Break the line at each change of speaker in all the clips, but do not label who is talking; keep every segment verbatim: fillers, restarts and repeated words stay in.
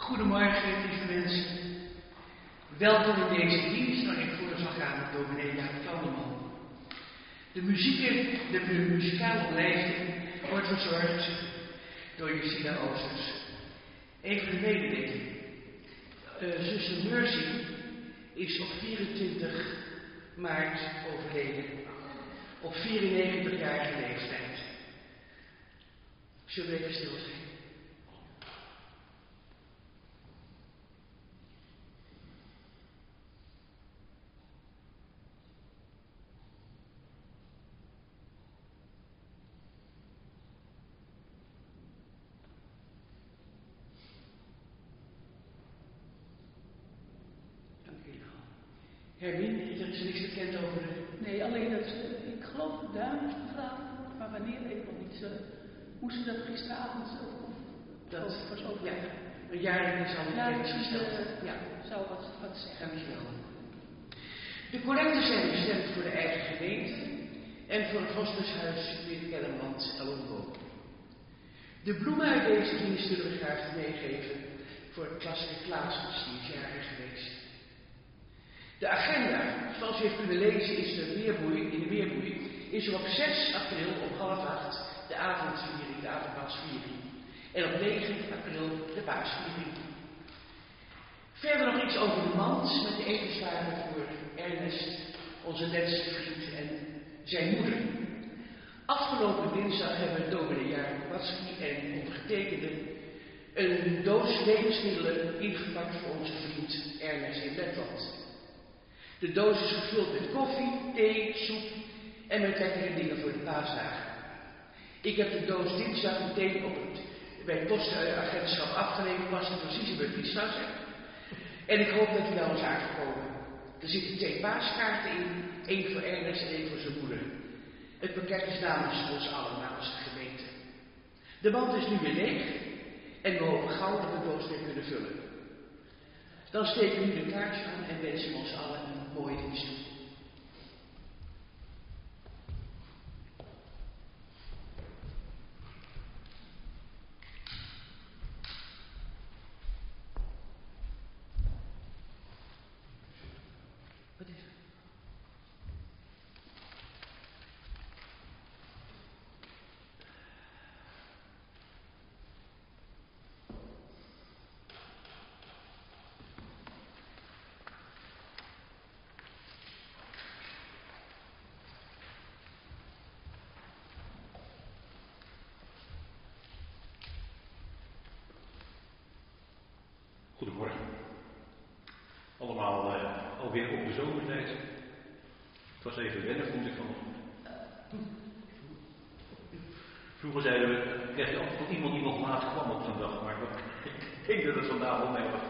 Goedemorgen, lieve mensen. Welkom in deze dienst waar ik voor zal gaan met dominee Jaap Kelderman. De muziek, de muzikale omlijsting wordt verzorgd door Justina Oosters. Even een mededeling. Uh, zuster Mercy is op vierentwintig maart overleden. Op vierennegentigjarige leeftijd. Zullen we even stil zijn? Hermine, er is niks bekend over de...
Nee, alleen dat ze, ik geloof dat duimers begraven wordt, maar wanneer weet ik nog niet. Ze moesten dat gisteravond of, of
dat
voor zover.
Ja, een jaarlijks zal
ja,
ik gesteld.
Uh, ja, zou wat, wat zeggen.
Dankjewel. De collecten zijn bestemd voor de eigen gemeente en voor het hospeshuis in Kelderland Alongo. De bloemen uit deze dienst zullen we graag meegeven voor het klasse Klaas, die is jarig geweest. De agenda, zoals u heeft kunnen lezen, is de weerboei, in de weerboei, is er op zes april om half acht de avondviering, de avondpasviering. En op negen april de paasviering. Verder nog iets over de mand met de etenswaren voor Ernest, onze netste vriend en zijn moeder. Afgelopen dinsdag hebben dominee Jaap Watski en ondergetekende een doos levensmiddelen ingepakt voor onze vriend Ernest in Letland. De doos is gevuld met koffie, thee, soep en met lekkere dingen voor de paasdagen. Ik heb de doos dinsdag meteen op het, bij het postagentschap afgeleverd, was het precies bij Fietshuizen. En ik hoop dat u nou is aangekomen. Er zitten twee paaskaarten in, één voor Ernest en één voor zijn moeder. Het pakket is namens ons allen, namens de gemeente. De mand is nu weer leeg en we hopen gauw dat we de doos weer kunnen vullen. Dan steken we nu de kaartje aan en wensen ons allen een mooie dienst toe. Wat is het?
Goedemorgen. Allemaal uh, alweer op de zomertijd. Het was even wennen, vond ik vanochtend. Vroeger zeiden we, kreeg je altijd van iemand die nog laat kwam op zo'n dag, maar ik denk dat het vandaag wel mee was.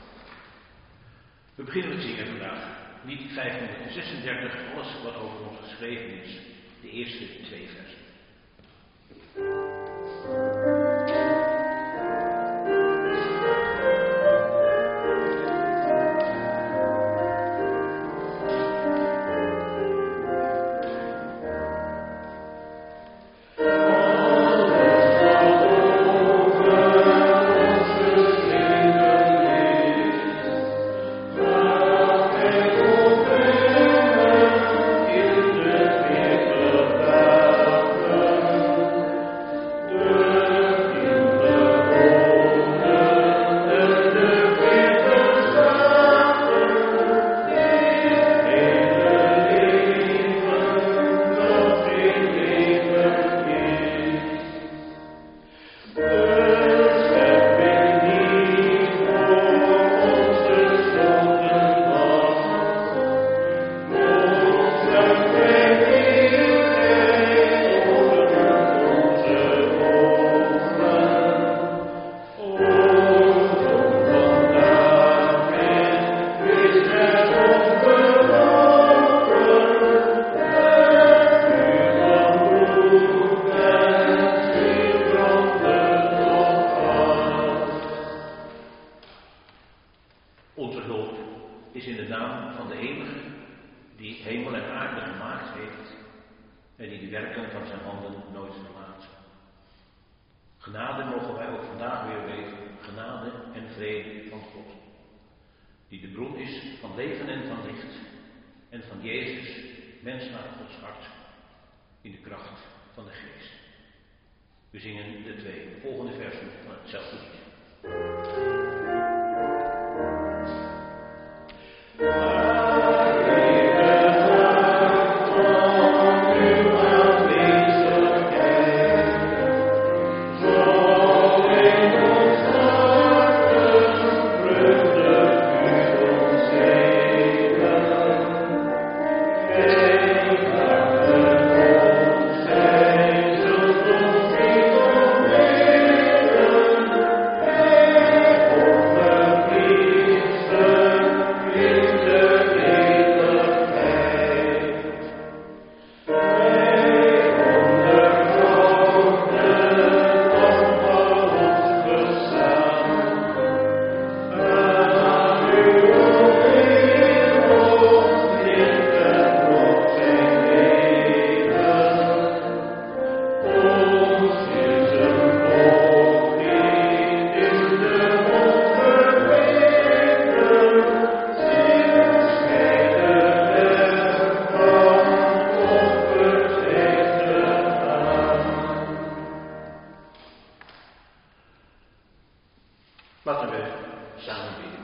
We beginnen met zingen vandaag. Lied vijfhonderdzesendertig, alles wat over ons geschreven is. De eerste twee versen. Genade mogen wij ook vandaag weer weten genade en vrede van God, die de bron is van leven en van licht, en van Jezus, mens naar Gods hart, in de kracht van de Geest. We zingen de twee volgende versen van hetzelfde lied. Laten we samen bidden.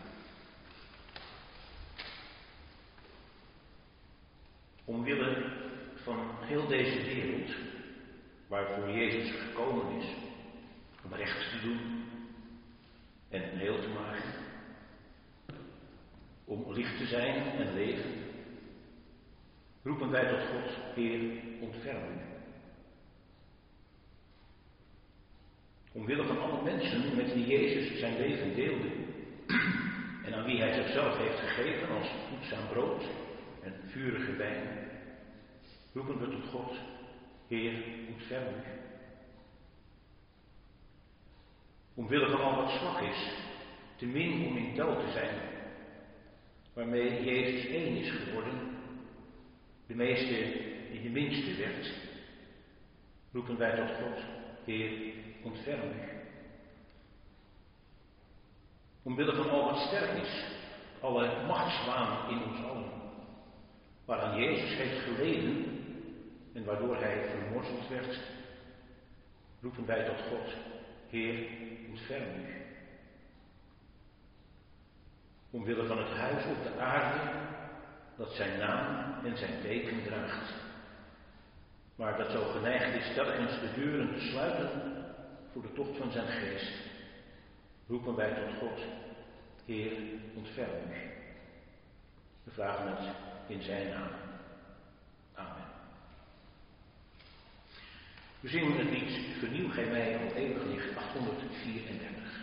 Omwille van heel deze wereld, waarvoor Jezus gekomen is, om recht te doen en heel te maken, om licht te zijn en leven, roepen wij tot God, Heer, ontferm u. Omwille van alle mensen met wie Jezus zijn leven deelde en aan wie hij zichzelf heeft gegeven als voedzaam brood en vurige wijn, roepen we tot God, Heer, ontferm u. Omwille van al wat zwak is, te min om in tel te zijn, waarmee Jezus één is geworden, de meeste die de minste werd, roepen wij tot God, Heer, ontferm u. Omwille van al wat sterk is, alle machtswaan in ons allen, waaraan Jezus heeft geleden en waardoor hij vermorzeld werd, roepen wij tot God, Heer, ontferm u. Omwille van het huis op de aarde, dat zijn naam en zijn teken draagt, maar dat zo geneigd is telkens de deuren te sluiten voor de tocht van zijn geest, roepen wij tot God, Heer, ontferm u. We vragen het in zijn naam. Amen. We zingen het lied Vernieuw gij mij, o eeuwig licht, achthonderdvierendertig.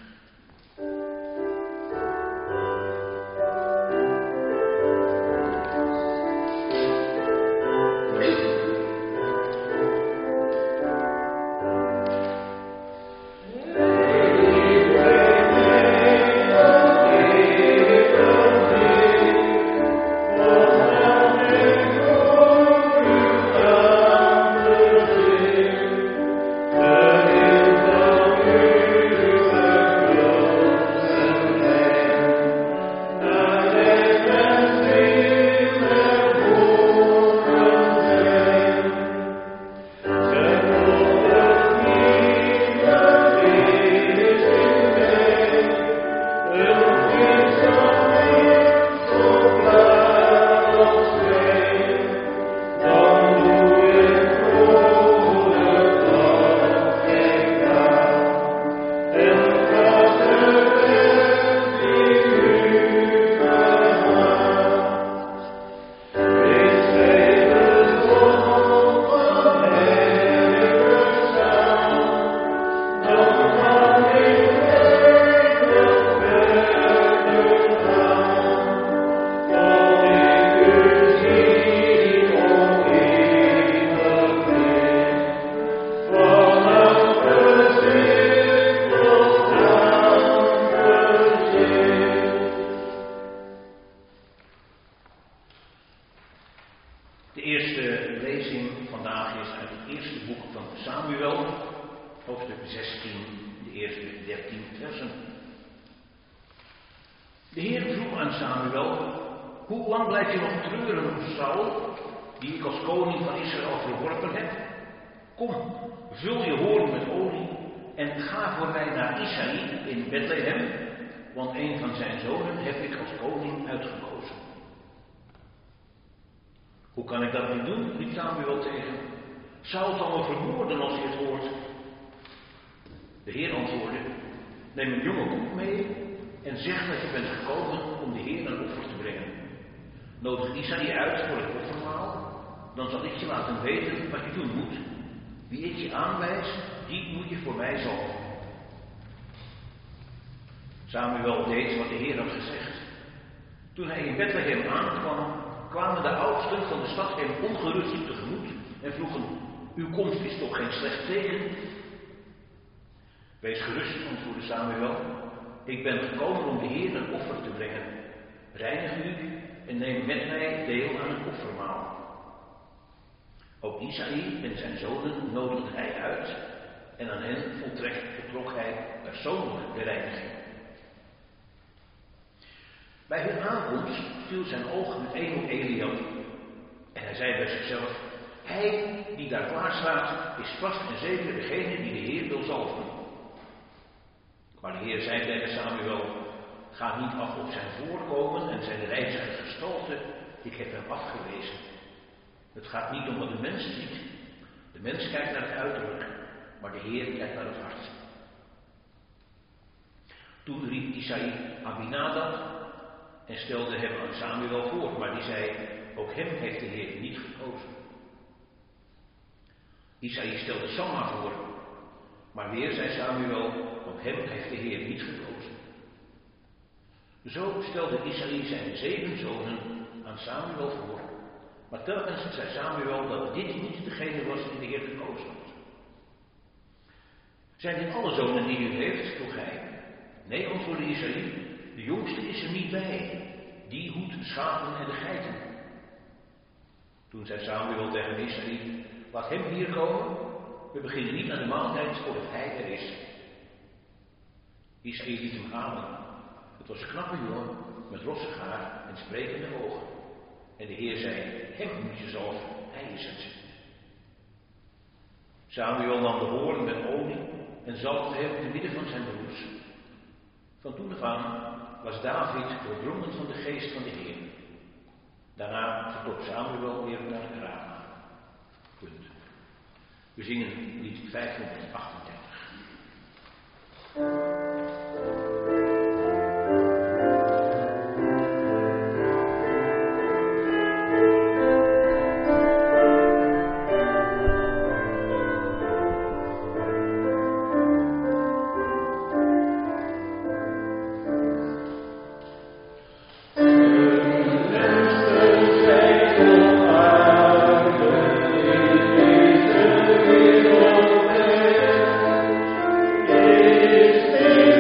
eerste dertien versen. De Heer vroeg aan Samuel, hoe lang blijf je nog treuren om Saul, die ik als koning van Israël verworpen heb? Kom, vul je hoorn met olie en ga voor mij naar Isaï in Bethlehem, want een van zijn zonen heb ik als koning uitgekozen. Hoe kan ik dat niet doen? Riep Samuel tegen. Saul zal me vermoorden als hij het hoort. De Heer antwoordde, neem een jonge koe mee en zeg dat je bent gekomen om de Heer een offer te brengen. Nodig Isaï uit voor het offermaal, dan zal ik je laten weten wat je doen moet. Wie ik je aanwijs, die moet je voor mij zalven. Samuel deed wat de Heer had gezegd. Toen hij in Bethlehem aankwam, kwamen de oudsten van de stad hem ongerust tegemoet en vroegen, uw komst is toch geen slecht teken? Wees gerust, antwoordde Samuel, ik ben gekomen om de Heer een offer te brengen. Reinig u en neem met mij deel aan het offermaal. Ook Isaï en zijn zonen nodigde hij uit en aan hen voltrekt vertrok hij persoonlijk de reiniging. Bij hun aankomst viel zijn oog meteen op Eliab en hij zei bij zichzelf, hij die daar klaar staat is vast en zeker degene die de Heer wil zalven. Maar de Heer zei tegen Samuel, ga niet af op zijn voorkomen en zijn rijzige gestalte, ik heb hem afgewezen. Het gaat niet om wat de mens ziet. De mens kijkt naar het uiterlijk, maar de Heer kijkt naar het hart. Toen riep Isaï Abinadab en stelde hem aan Samuel voor, maar die zei, ook hem heeft de Heer niet gekozen. Isaï stelde Samma voor, maar weer zei Samuel, ook hem heeft de Heer niet gekozen. Zo stelde Isaï zijn zeven zonen aan Samuel voor, maar telkens zei Samuel dat dit niet degene was die de Heer gekozen had. Zijn dit alle zonen die u heeft? Vroeg hij. Nee, antwoordde Isaï, de jongste is er niet bij. Die hoedt de schapen en de geiten. Toen zei Samuel tegen Isaï, laat hem hier komen. We beginnen niet aan de maaltijd voordat hij er is. Isaï liet hem halen. Het was een knappe jongen met rossig haar en sprekende ogen. En de Heer zei, hem moet je zalven, hij is het. Samuel nam de hoorn met olie en zalfde hem te midden van zijn broers. Van toen af aan was David doordrongen van de geest van de Heer. Daarna vertrok Samuel weer naar Rama. Punt. We zingen lied vijfhonderdachtendertig.
Is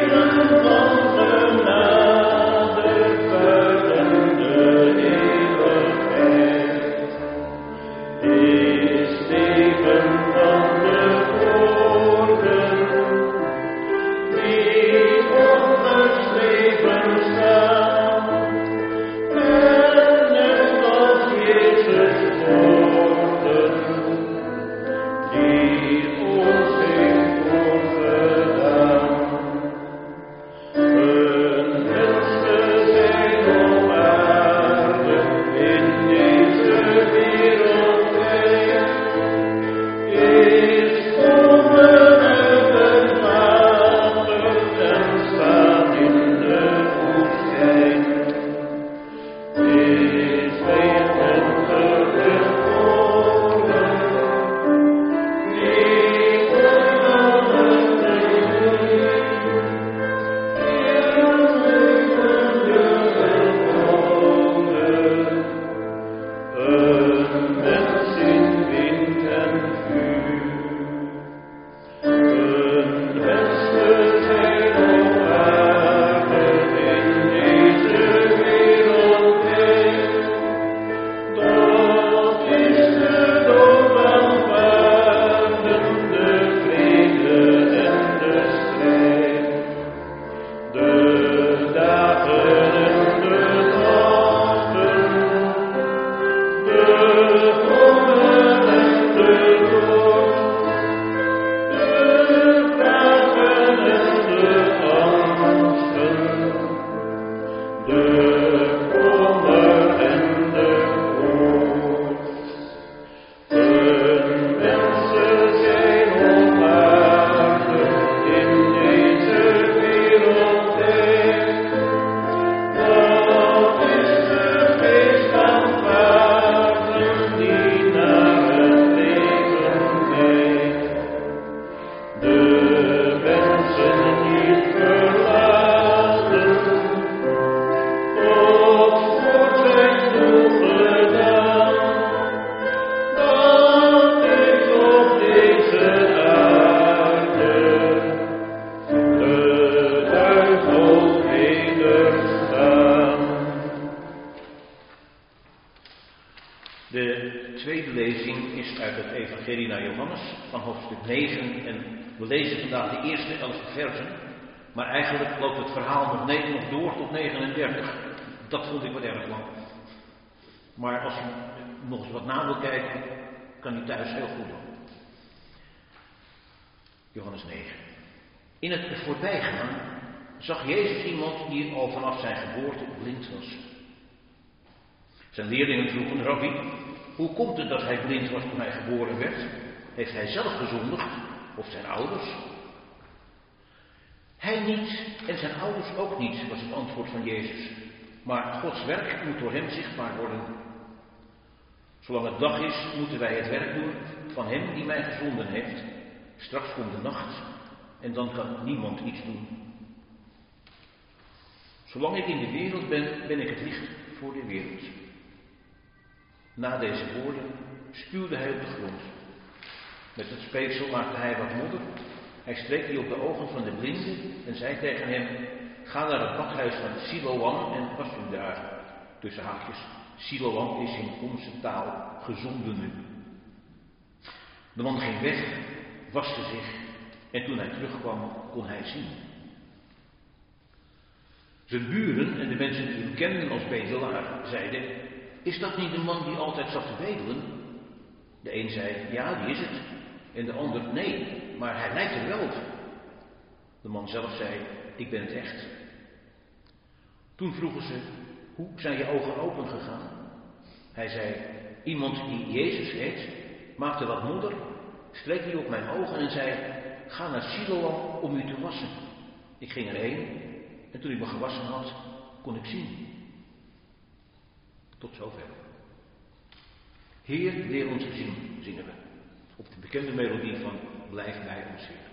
tweede lezing is uit het Evangelie naar Johannes van hoofdstuk negen en we lezen vandaag de eerste elf versen, maar eigenlijk loopt het verhaal nog, ne- nog door tot negenendertig. Dat vond ik wat erg lang. Maar als je nog eens wat na wil kijken, kan je thuis heel goed doen. Johannes negen. In het voorbijgaan zag Jezus iemand die al vanaf zijn geboorte blind was. Zijn leerlingen vroegen: Rabbi, hoe komt het dat hij blind was toen hij geboren werd? Heeft hij zelf gezondigd of zijn ouders? Hij niet en zijn ouders ook niet, was het antwoord van Jezus. Maar Gods werk moet door hem zichtbaar worden. Zolang het dag is, moeten wij het werk doen van hem die mij gezonden heeft. Straks komt de nacht en dan kan niemand iets doen. Zolang ik in de wereld ben, ben ik het licht voor de wereld. Na deze woorden spuwde hij op de grond. Met het speeksel maakte hij wat modder. Hij streek die op de ogen van de blinde en zei tegen hem: ga naar het badhuis van Siloam en was u daar. Tussen haakjes, Siloam is in onze taal gezondene. De man ging weg, waste zich en toen hij terugkwam kon hij zien. Zijn buren en de mensen die hem kenden als bedelaar zeiden: is dat niet de man die altijd zat te bedelen? De een zei: ja, die is het. En de ander: nee, maar hij lijkt er wel op. De man zelf zei: ik ben het echt. Toen vroegen ze: hoe zijn je ogen open gegaan? Hij zei: iemand die Jezus heet, maakte wat modder, streek die op mijn ogen en zei: ga naar Siloam om u te wassen. Ik ging erheen en toen ik me gewassen had, kon ik zien. Tot zover. Heer, leer ons te zien, zingen we. Op de bekende melodie van Blijf bij ons, Heer.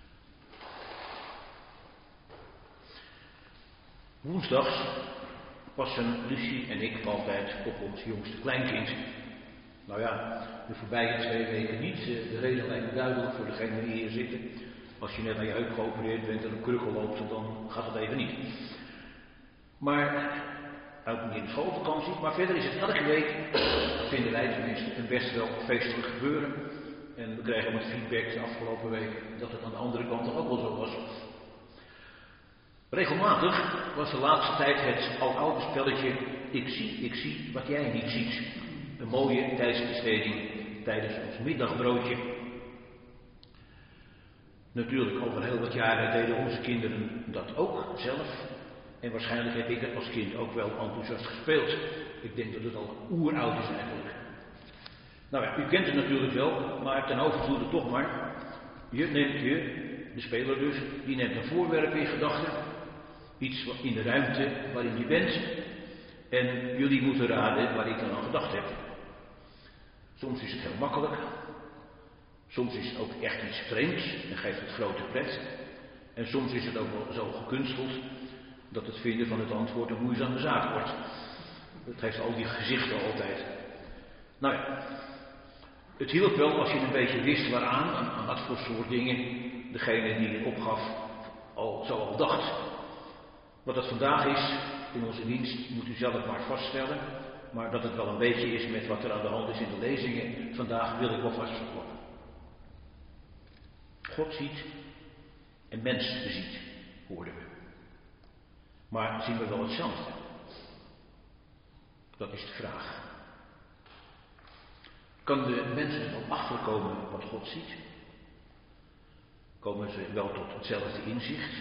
Woensdags passen Lucie en ik altijd op ons jongste kleinkind. Nou ja, de voorbije twee weken niet. De reden lijkt me duidelijk voor degenen die hier zitten. Als je net aan je heup geopereerd bent en een krukkel loopt, dan gaat het even niet. Maar, ook niet in de schoolvakantie, maar verder is het elke week, vinden wij tenminste, een best wel feestelijk gebeuren. En we kregen met feedback de afgelopen week dat het aan de andere kant dan ook wel zo was. Regelmatig was de laatste tijd het aloude spelletje ik zie, ik zie wat jij niet ziet. Een mooie tijdsbesteding tijdens ons middagbroodje. Natuurlijk, over heel wat jaren deden onze kinderen dat ook zelf. En waarschijnlijk heb ik het als kind ook wel enthousiast gespeeld. Ik denk dat het al oeroud is eigenlijk. Nou ja, u kent het natuurlijk wel, maar ten overvloede toch maar. Je neemt je, de speler dus, die neemt een voorwerp in gedachten. Iets in de ruimte waarin je bent. En jullie moeten raden waar ik dan aan gedacht heb. Soms is het heel makkelijk. Soms is het ook echt iets vreemds en geeft het grote pret. En soms is het ook wel zo gekunsteld dat het vinden van het antwoord een moeizame zaak wordt. Dat heeft al die gezichten altijd. Nou ja, het hielp wel als je een beetje wist waaraan, aan, aan wat voor soort dingen degene die het opgaf al zo al dacht. Wat het vandaag is in onze dienst moet u zelf maar vaststellen, maar dat het wel een beetje is met wat er aan de hand is in de lezingen, vandaag wil ik wel vast verklappen. God ziet en mens ziet, hoorden we. Maar zien we wel hetzelfde? Dat is de vraag. Kan de mens er wel achterkomen wat God ziet? Komen ze wel tot hetzelfde inzicht?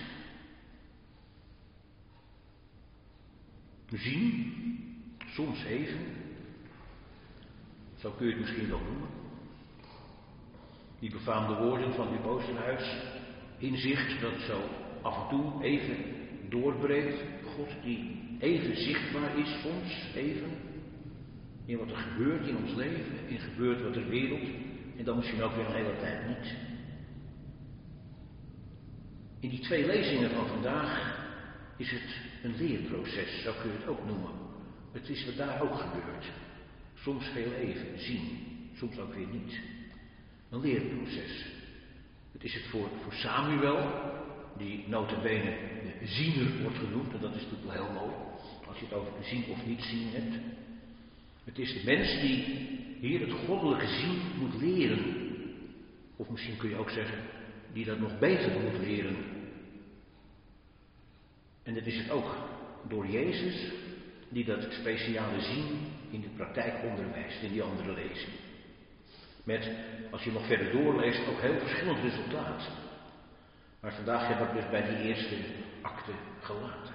Zien, soms even, zo kun je het misschien wel noemen. Die befaamde woorden van uw Oosterhuis, inzicht dat zo af en toe even doorbreekt. God die even zichtbaar is, soms even, in wat er gebeurt in ons leven, in gebeurt wat er wereld, en dan misschien ook weer een hele tijd niet. In die twee lezingen van vandaag is het een leerproces, zo kun je het ook noemen. Het is wat daar ook gebeurt. Soms heel even zien, soms ook weer niet. Een leerproces. Het is het voor, voor Samuel, die nota bene de ziener wordt genoemd, en dat is natuurlijk wel heel mooi, als je het over zien of niet zien hebt. Het is de mens die hier het goddelijke zien moet leren. Of misschien kun je ook zeggen, die dat nog beter moet leren. En het is het ook door Jezus, die dat speciale zien in de praktijk onderwijst, in die andere lezing. Met, als je nog verder doorleest, ook heel verschillend resultaat. Maar vandaag heb ik dus bij die eerste akte gelaten.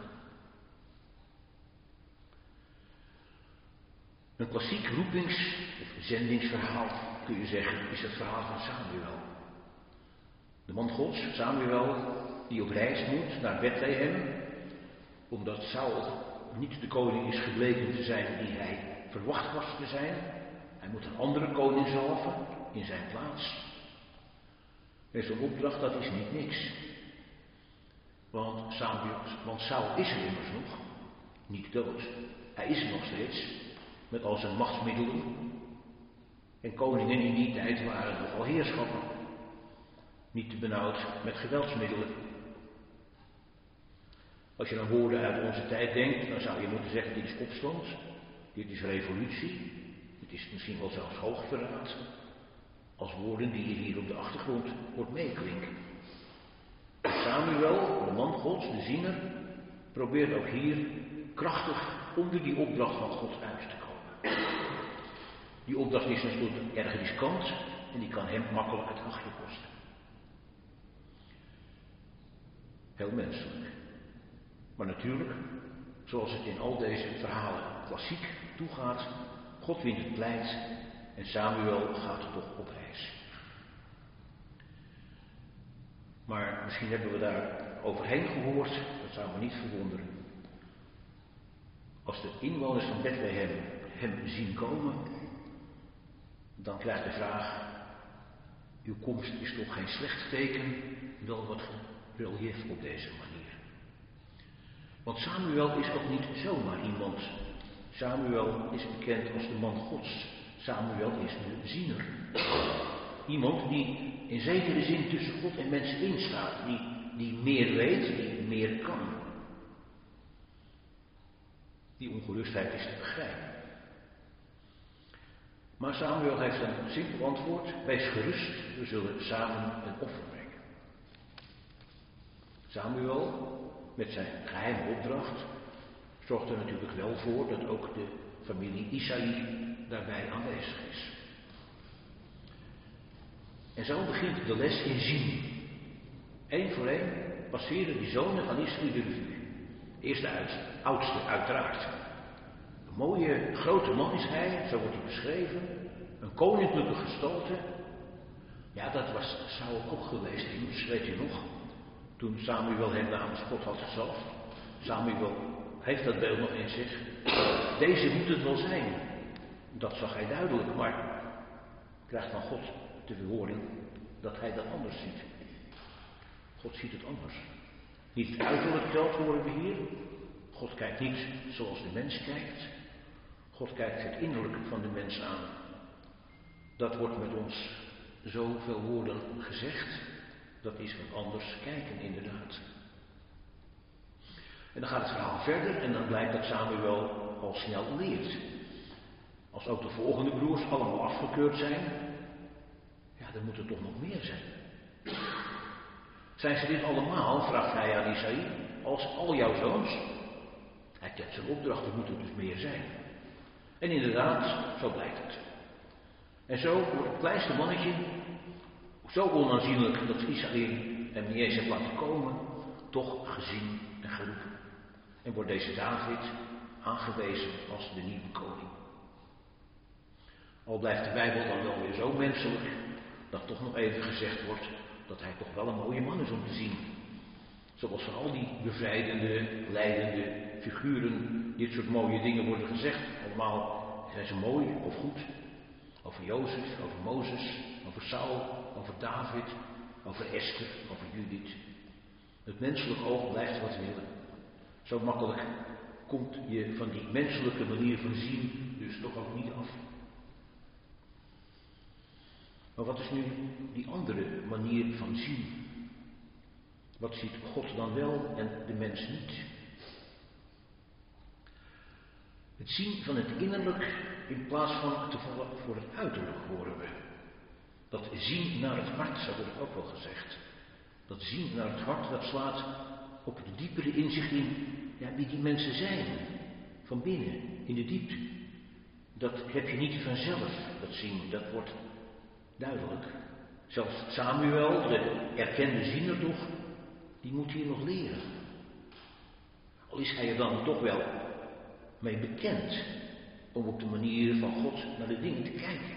Een klassiek roepings- of zendingsverhaal, kun je zeggen, is het verhaal van Samuel. De man Gods, Samuel, die op reis moet naar Bethlehem, omdat Saul niet de koning is gebleken te zijn die hij verwacht was te zijn. Hij moet een andere koning zalven in zijn plaats. En zo'n opdracht, dat is niet niks. Want, Samuel, want Saul is er immers nog, niet dood. Hij is er nog steeds, met al zijn machtsmiddelen. En koningen in die tijd waren nogal heerschappen. Niet te benauwd met geweldsmiddelen. Als je aan woorden uit onze tijd denkt, dan zou je moeten zeggen, dit is opstand, dit is revolutie, dit is misschien wel zelfs hoogverraad. Als woorden die je hier op de achtergrond hoort meeklinken. Samuel, de man Gods, de ziener, probeert ook hier krachtig onder die opdracht van God uit te komen. Die opdracht is natuurlijk erg riskant en die kan hem makkelijk het achtje kosten. Heel menselijk. Maar natuurlijk, zoals het in al deze verhalen klassiek toegaat, God wint het pleit en Samuel gaat toch op reis. Maar misschien hebben we daar overheen gehoord, dat zou me niet verwonderen. Als de inwoners van Bethlehem hem zien komen, dan krijgt de vraag, uw komst is toch geen slecht teken, wel wat relief op deze manier. Want Samuel is ook niet zomaar iemand. Samuel is bekend als de man Gods. Samuel is de ziener. Iemand die in zekere zin tussen God en mens instaat. Die, die meer weet, die meer kan. Die ongerustheid is te begrijpen. Maar Samuel heeft een simpel antwoord. Wees gerust, we zullen samen een offer brengen. Samuel, met zijn geheime opdracht, zorgt er natuurlijk wel voor dat ook de familie Isaïe daarbij aanwezig is. En zo begint de les in zien. Eén voor één passeren die zonen van Isaïe de revue. Eerst uit, oudste uiteraard. Een mooie grote man is hij, zo wordt hij beschreven. Een koninklijke gestalte. Ja, dat was Saul ook geweest, Immers, weet u nog? Toen Samuel hem namens God had gezalfd. Samuel heeft dat beeld nog in zich. Deze moet het wel zijn. Dat zag hij duidelijk, maar krijgt van God te horen dat hij dat anders ziet. God ziet het anders. Niet het uiterlijk telt, horen we hier. God kijkt niet zoals de mens kijkt. God kijkt het innerlijke van de mens aan. Dat wordt met ons zoveel woorden gezegd. Dat is wat anders kijken, inderdaad. En dan gaat het verhaal verder en dan blijkt dat Samuel al snel leert. Als ook de volgende broers allemaal afgekeurd zijn, ja, dan moet er toch nog meer zijn. Zijn ze dit allemaal, vraagt hij aan Isaïe, als al jouw zoons? Hij kent zijn opdracht, er moeten dus meer zijn. En inderdaad, zo blijkt het. En zo wordt het kleinste mannetje zo onaanzienlijk dat Isaïe hem niet eens heeft laten komen, toch gezien en geroepen. En wordt deze David aangewezen als de nieuwe koning. Al blijft de Bijbel dan wel weer zo menselijk, dat toch nog even gezegd wordt dat hij toch wel een mooie man is om te zien. Zoals van al die bevrijdende, leidende figuren dit soort mooie dingen worden gezegd. Allemaal zijn ze mooi of goed. Over Jozef, over Mozes, over Saul, over David, over Esther, over Judith. Het menselijk oog blijft wat willen. Zo makkelijk komt je van die menselijke manier van zien dus toch ook niet af. Maar wat is nu die andere manier van zien? Wat ziet God dan wel en de mens niet? Het zien van het innerlijk in plaats van te vallen voor het uiterlijk, horen we. Dat zien naar het hart, zo wordt het ook wel gezegd. Dat zien naar het hart, dat slaat op het diepere inzicht in, ja, wie die mensen zijn. Van binnen, in de diepte. Dat heb je niet vanzelf, dat zien, dat wordt duidelijk. Zelfs Samuel, de erkende ziener toch, die moet hier nog leren. Al is hij er dan toch wel mee bekend om op de manier van God naar de dingen te kijken.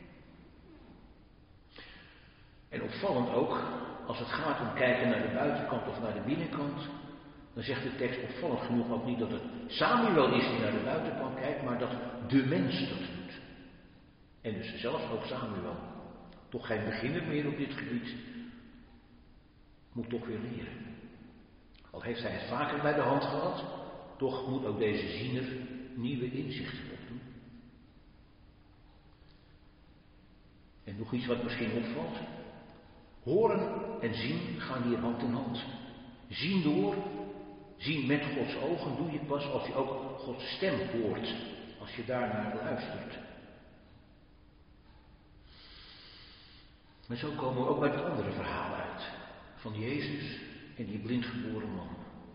En opvallend ook, als het gaat om kijken naar de buitenkant of naar de binnenkant, dan zegt de tekst opvallend genoeg ook niet dat het Samuel is die naar de buitenkant kijkt, maar dat de mens dat doet. En dus zelfs ook Samuel, toch geen beginner meer op dit gebied, moet toch weer leren. Al heeft hij het vaker bij de hand gehad, toch moet ook deze ziener nieuwe inzichten opdoen. En nog iets wat misschien opvalt. Horen en zien gaan hier hand in hand. Zien door, zien met Gods ogen doe je pas als je ook Gods stem hoort. Als je daarnaar luistert. Maar zo komen we ook bij het andere verhaal uit. Van Jezus en die blindgeboren man.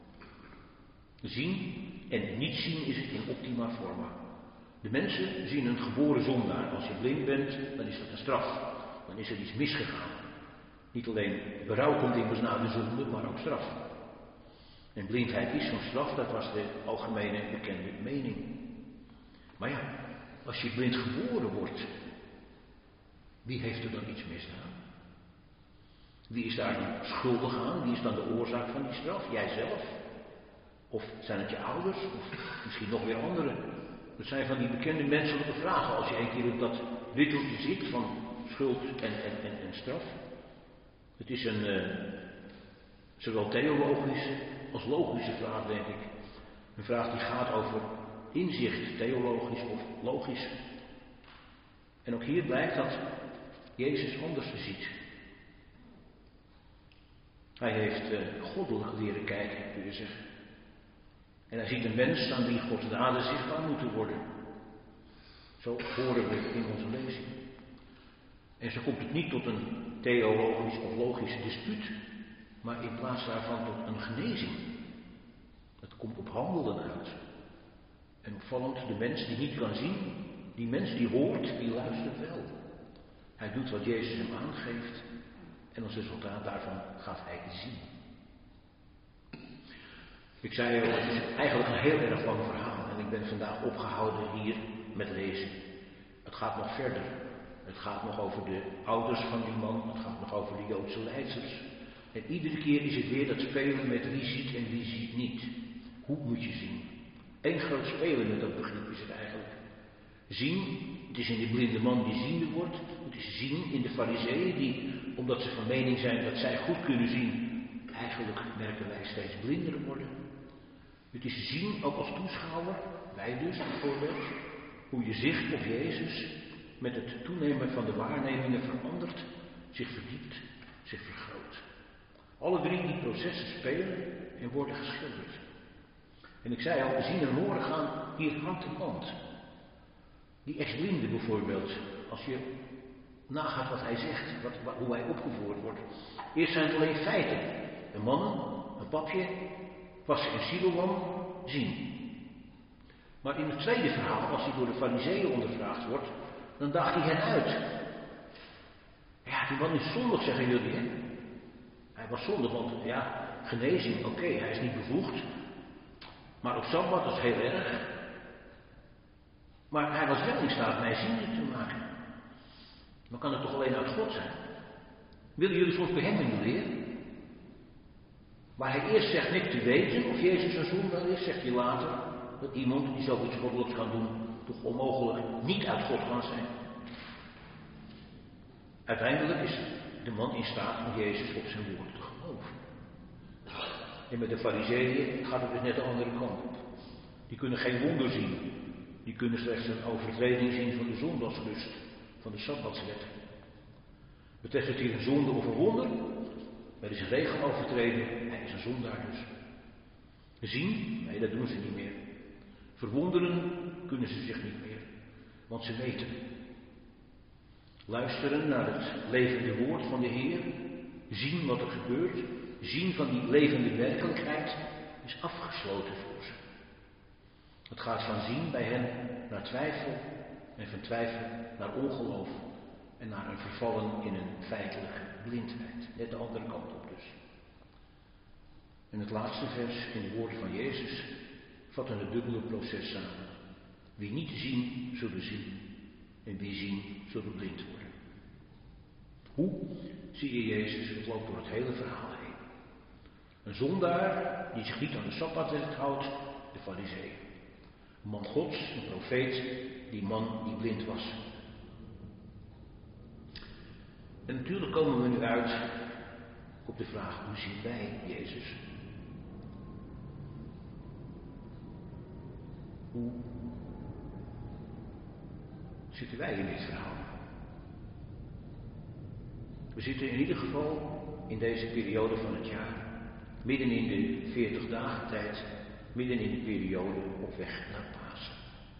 Zien en niet zien is het in optima forma. De mensen zien een geboren zondaar. Als je blind bent, dan is dat een straf. Dan is er iets misgegaan. Niet alleen berouw komt immers na de zonde, maar ook straf. En blindheid is zo'n straf, dat was de algemene bekende mening. Maar ja, als je blind geboren wordt, wie heeft er dan iets misdaan? Wie is daar dan schuldig aan? Wie is dan de oorzaak van die straf? Jijzelf? Of zijn het je ouders? Of misschien nog weer anderen? Dat zijn van die bekende menselijke vragen. Als je een keer op dat ritteltje zit van schuld en, en, en, en straf. Het is een uh, zowel theologische als logische vraag, denk ik. Een vraag die gaat over inzicht, theologisch of logisch. En ook hier blijkt dat Jezus anders ziet. Hij heeft uh, goddelijk leren kijken, kun je zeggen. En hij ziet een mens aan wie Gods daden zichtbaar moeten worden. Zo horen we in onze lezing. En zo komt het niet tot een theologisch of logisch dispuut, maar in plaats daarvan tot een genezing. Het komt op handelen uit. En opvallend, de mens die niet kan zien, die mens die hoort, die luistert wel. Hij doet wat Jezus hem aangeeft en als resultaat daarvan gaat hij zien. Ik zei al, het is eigenlijk een heel erg lang verhaal en ik ben vandaag opgehouden hier met lezen. Het gaat nog verder. Het gaat nog over de ouders van die man, het gaat nog over de Joodse leiders. En iedere keer is het weer dat spelen met wie ziet en wie ziet niet. Hoe moet je zien? Eén groot spelen met dat begrip is het eigenlijk. Zien, het is in de blinde man die ziende wordt. Het is zien in de fariseeën die, omdat ze van mening zijn dat zij goed kunnen zien, eigenlijk merken wij steeds blinder worden. Het is zien, ook als toeschouwer, wij dus bijvoorbeeld, hoe je zicht op Jezus met het toenemen van de waarnemingen verandert, zich verdiept, zich vergroot. Alle drie die processen spelen en worden geschilderd. En ik zei al, we zien en horen gaan hier hand in hand. Die ex-blinde bijvoorbeeld, als je nagaat wat hij zegt, wat, wat, hoe hij opgevoerd wordt. Eerst zijn het alleen feiten. Een man, een papje, was in Siloam, zien. Maar in het tweede verhaal, als hij door de fariseeën ondervraagd wordt, dan daagt hij hen uit. Ja, die man is zondig, zeggen jullie, hè? Hij was zondig, want ja, genezing, oké, okay, hij is niet bevoegd. Maar op Sabbat, dat is heel erg. Maar hij was wel in staat mij ziende te maken. Maar kan het toch alleen uit God zijn? Willen jullie soms bij hem in de leer? Waar hij eerst zegt niet te weten of Jezus een zondaar is, zegt hij later dat iemand die zoiets goddelijks kan doen, toch onmogelijk niet uit God kan zijn. Uiteindelijk is de man in staat om Jezus op zijn woord te geloven. En met de fariseeën gaat het dus net de andere kant op. Die kunnen geen wonder zien. Die kunnen slechts een overtreding zien van de zondagsrust, van de sabbatswet. Betreft het hier een zonde of een wonder? Er is een regel overtreden, hij is een zondaar dus. Zien? Nee, dat doen ze niet meer. Verwonderen kunnen ze zich niet meer, want ze weten. Luisteren naar het levende woord van de Heer, zien wat er gebeurt, zien van die levende werkelijkheid, is afgesloten voor ze. Het gaat van zien bij hen naar twijfel en van twijfel naar ongeloof en naar een vervallen in een feitelijke blindheid. Net de andere kant op dus. En het laatste vers in de woorden van Jezus vatten het dubbele proces samen. Wie niet zien, zullen zien. En wie zien, zullen blind worden. Hoe zie je Jezus? Het loopt door het hele verhaal heen. Een zondaar die zich niet aan de sabbatwet houdt, de fariseeën. Een man Gods, een profeet, die man die blind was. En natuurlijk komen we nu uit op de vraag, hoe zien wij Jezus? Hoe zitten wij in dit verhaal? We zitten in ieder geval in deze periode van het jaar, midden in de veertig dagen tijd, midden in de periode op weg naar Pasen.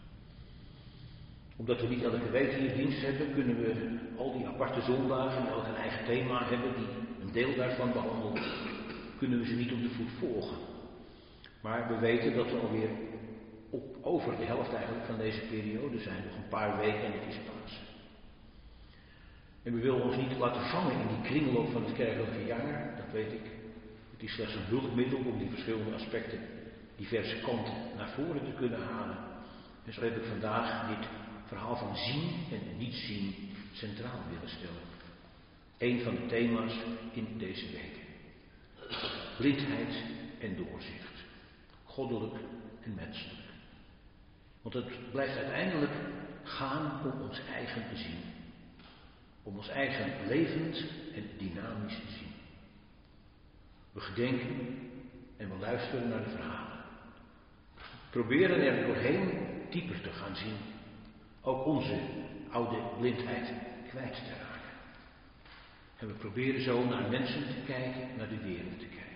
Omdat we niet elke week hier dienst hebben, kunnen we al die aparte zondagen, die elk een eigen thema hebben, die een deel daarvan behandelt, kunnen we ze niet op de voet volgen. Maar we weten dat we alweer op over de helft eigenlijk van deze periode zijn. Nog een paar weken en het is Pasen. En we willen ons niet laten vangen in die kringloop van het kerkelijke jaar, dat weet ik. Het is slechts een hulpmiddel om die verschillende aspecten, diverse kanten naar voren te kunnen halen. En zo heb ik vandaag dit verhaal van zien en niet zien centraal willen stellen. Eén van de thema's in deze week. Blindheid en doorzicht. Goddelijk en menselijk. Want het blijft uiteindelijk gaan om ons eigen zien. Om ons eigen levend en dynamisch zien. We gedenken en we luisteren naar de verhalen. Proberen er doorheen dieper te gaan zien. Ook onze oude blindheid kwijt te raken. En we proberen zo naar mensen te kijken, naar de wereld te kijken.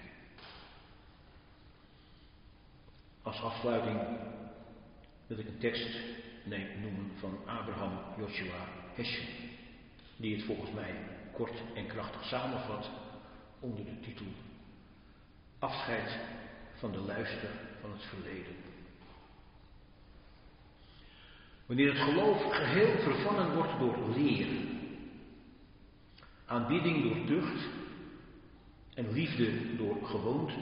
Als afsluiting wil ik een tekst noemen van Abraham Joshua Heschel, die het volgens mij kort en krachtig samenvat onder de titel Afscheid van de luister van het verleden. Wanneer het geloof geheel vervangen wordt door leer, aanbidding door tucht en liefde door gewoonte,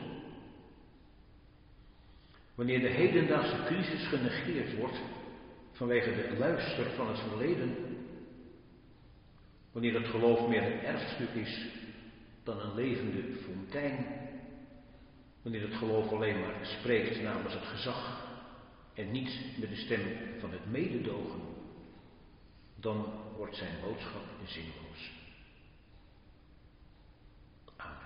wanneer de hedendaagse crisis genegeerd wordt vanwege de luister van het verleden, wanneer het geloof meer een erfstuk is dan een levende fontein, wanneer het geloof alleen maar spreekt namens het gezag en niet met de stem van het mededogen, dan wordt zijn boodschap zinloos. Amen.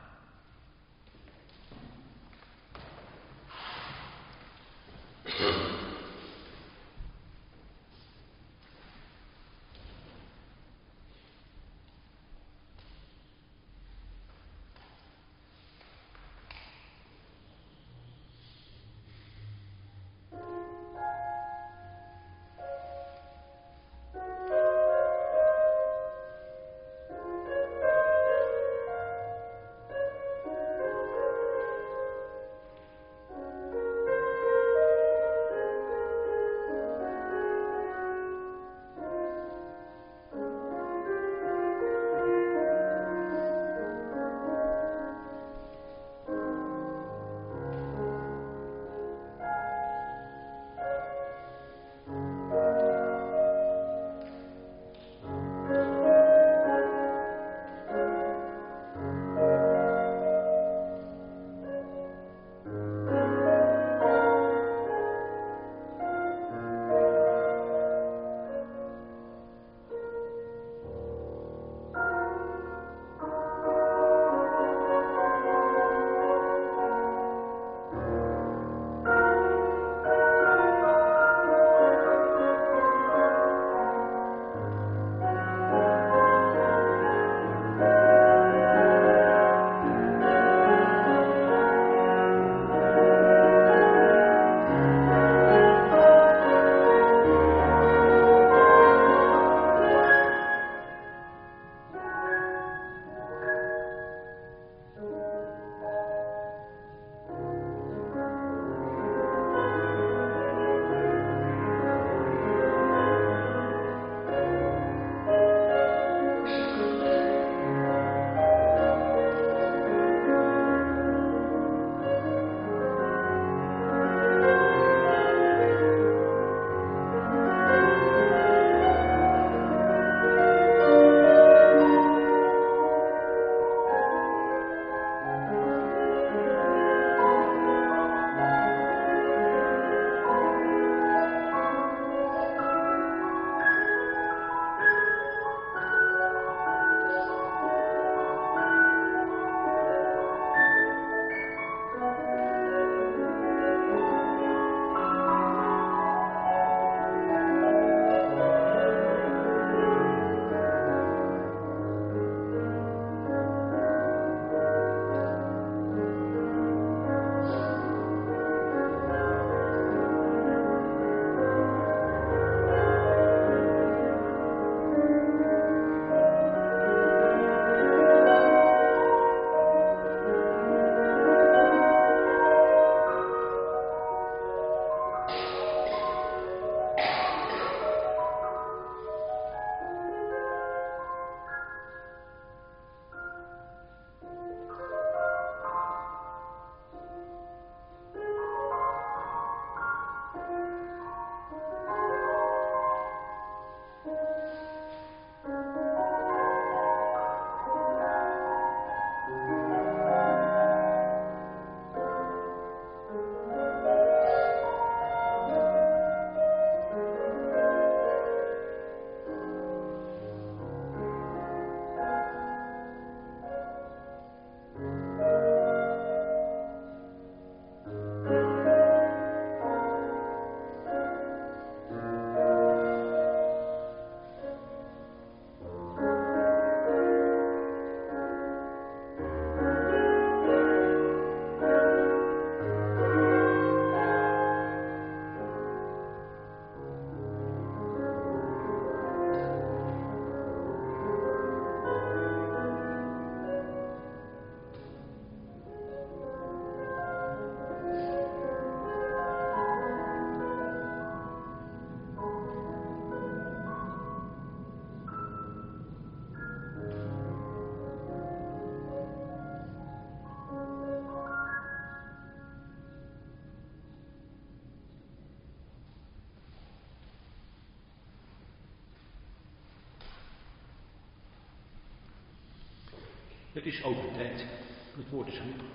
Het is over tijd. Het woord is goed.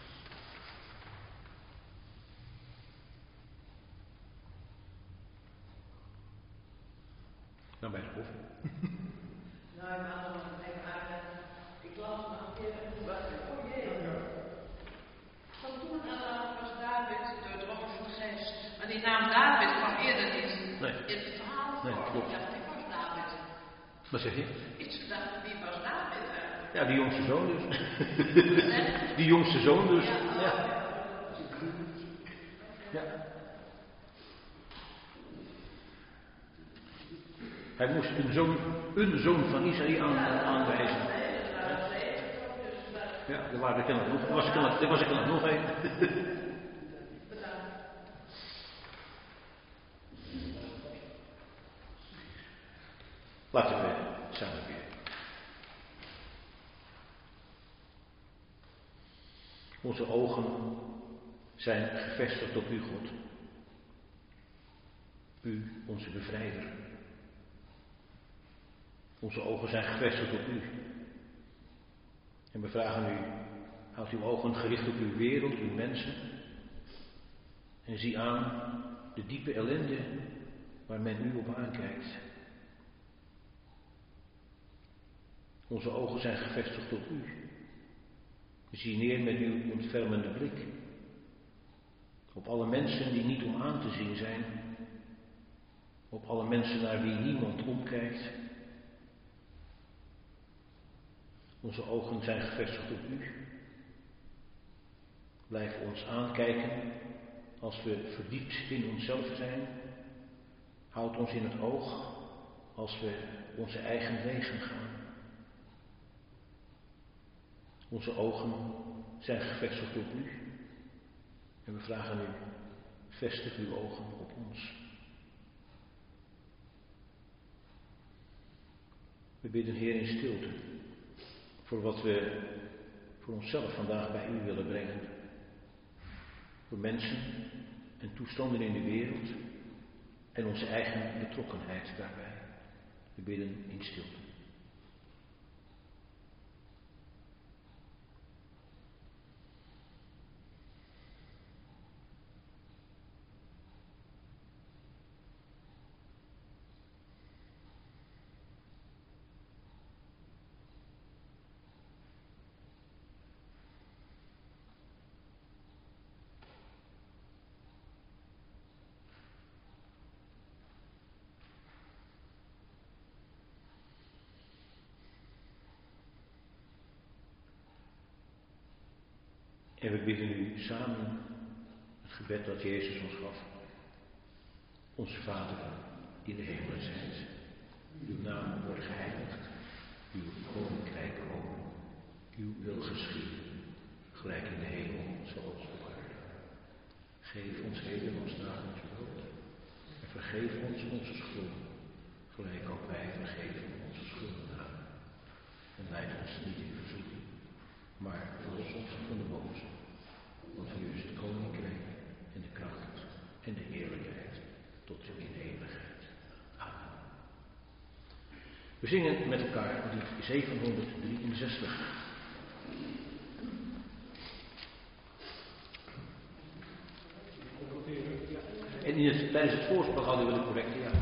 Nou, bij de koffie.
Nou, ik ga nog even aan. Ik las nog een keer en toen dacht ik, oh jee. Van toen aan was David de drommel van de geest. Maar die naam David kwam eerder niet
Nee.
in het verhaal voor.
Nee, klopt.
Ik dacht, ik was David.
Wat zeg je?
Iets gedacht, wie was David eigenlijk?
Ja, die jongste zoon dus. Die jongste zoon dus.
Ja.
Ja. Ja. Hij moest een zoon, een zoon van Isaïe aan, aanwijzen. Ja, er waren er kennelijk nog. Er was er kennelijk, er was er kennelijk nog één. Laten we samen bidden. Onze ogen zijn gevestigd op u, God. U, onze bevrijder. Onze ogen zijn gevestigd op u. En we vragen u, houd uw ogen gericht op uw wereld, uw mensen. En zie aan de diepe ellende waar men nu op aankijkt. Onze ogen zijn gevestigd op u. Zie neer met uw ontfermende blik. Op alle mensen die niet om aan te zien zijn. Op alle mensen naar wie niemand omkijkt. Onze ogen zijn gevestigd op u. Blijf ons aankijken als we verdiept in onszelf zijn. Houd ons in het oog als we onze eigen wegen gaan. Onze ogen zijn gevestigd op u. En we vragen u, vestig uw ogen op ons. We bidden, Heer, in stilte voor wat we voor onszelf vandaag bij u willen brengen. Voor mensen en toestanden in de wereld en onze eigen betrokkenheid daarbij. We bidden in stilte. En we bidden u samen het gebed dat Jezus ons gaf. Onze Vader, die in de hemelen zijt. Uw naam wordt geheiligd. Uw koninkrijk komen. Uw wil geschieden. Gelijk in de hemel, zoals op aarde. Geef ons heden ons dagelijks brood. En vergeef ons onze schulden. Gelijk ook wij vergeven onze schuldenaren. En leid ons niet in verzoeking. Maar verlos ons van de boze. Want van u is het koninkrijk en de kracht en de heerlijkheid tot in eeuwigheid. Amen. We zingen met elkaar lied zevenhonderddrieënzestig. En in het, tijdens het voorspel hadden we de correcte, ja.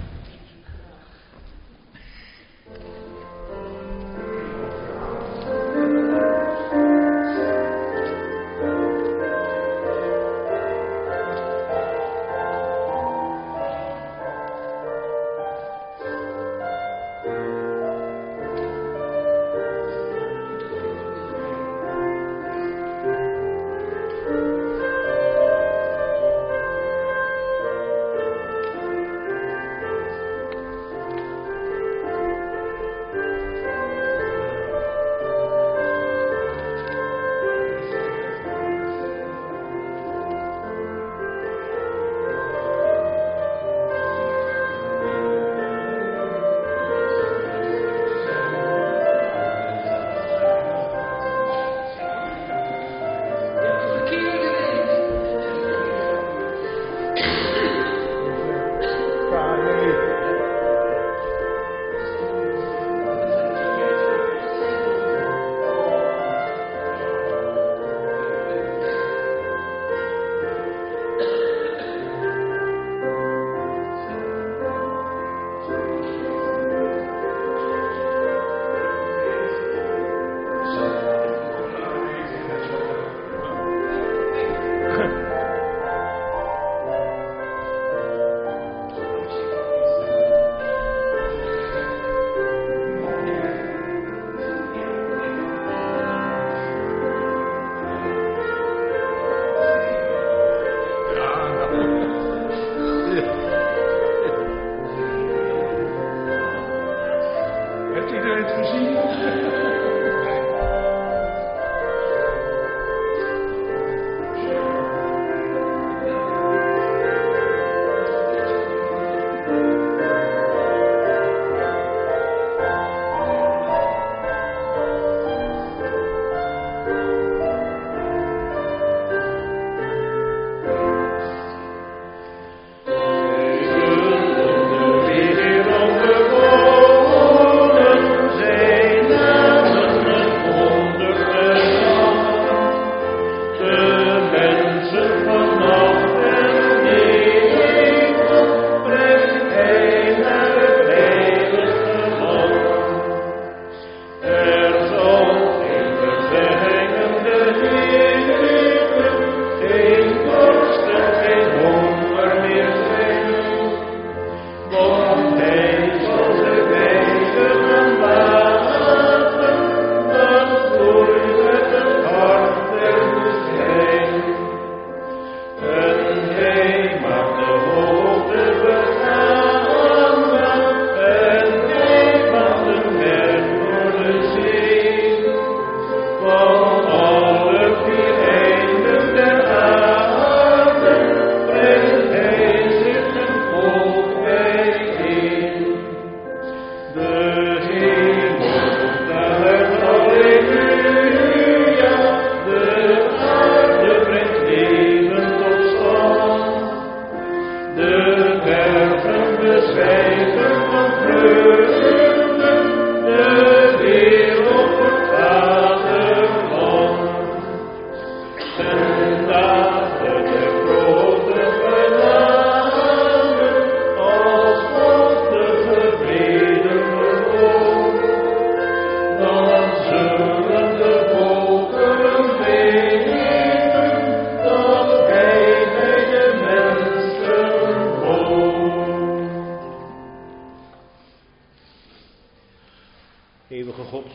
God.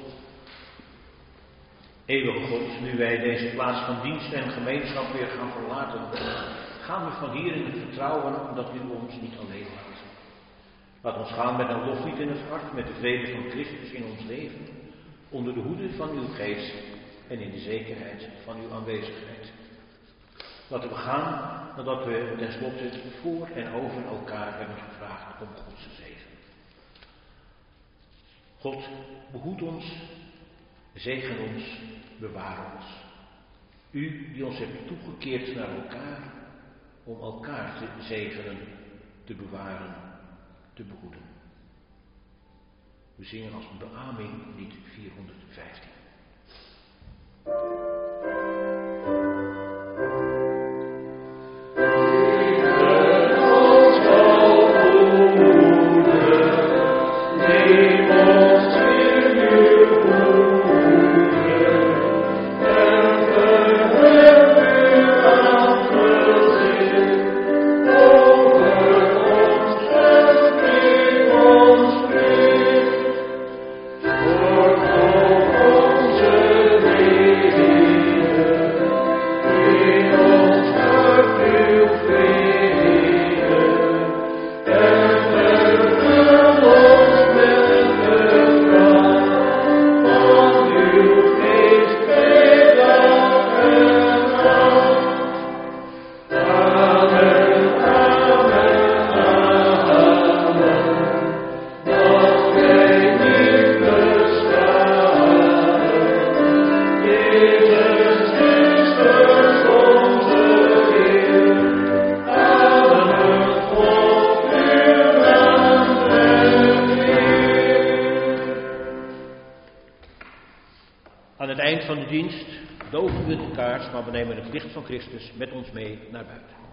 Eeuwige God, nu wij deze plaats van dienst en gemeenschap weer gaan verlaten, gaan we van hier in het vertrouwen dat u ons niet alleen laat. Laat ons gaan met een loflied in het hart, met de vrede van Christus in ons leven, onder de hoede van uw geest en in de zekerheid van uw aanwezigheid. Laten we gaan nadat we tenslotte voor en over elkaar hebben gevraagd om Gods zegen. God, behoed ons, zegen ons, bewaar ons. U die ons hebt toegekeerd naar elkaar, om elkaar te zegenen, te bewaren, te behoeden. We zingen als beaming lied vierhonderdvijftien. Aan het eind van de dienst doven we de kaars, maar we nemen het licht van Christus met ons mee naar buiten.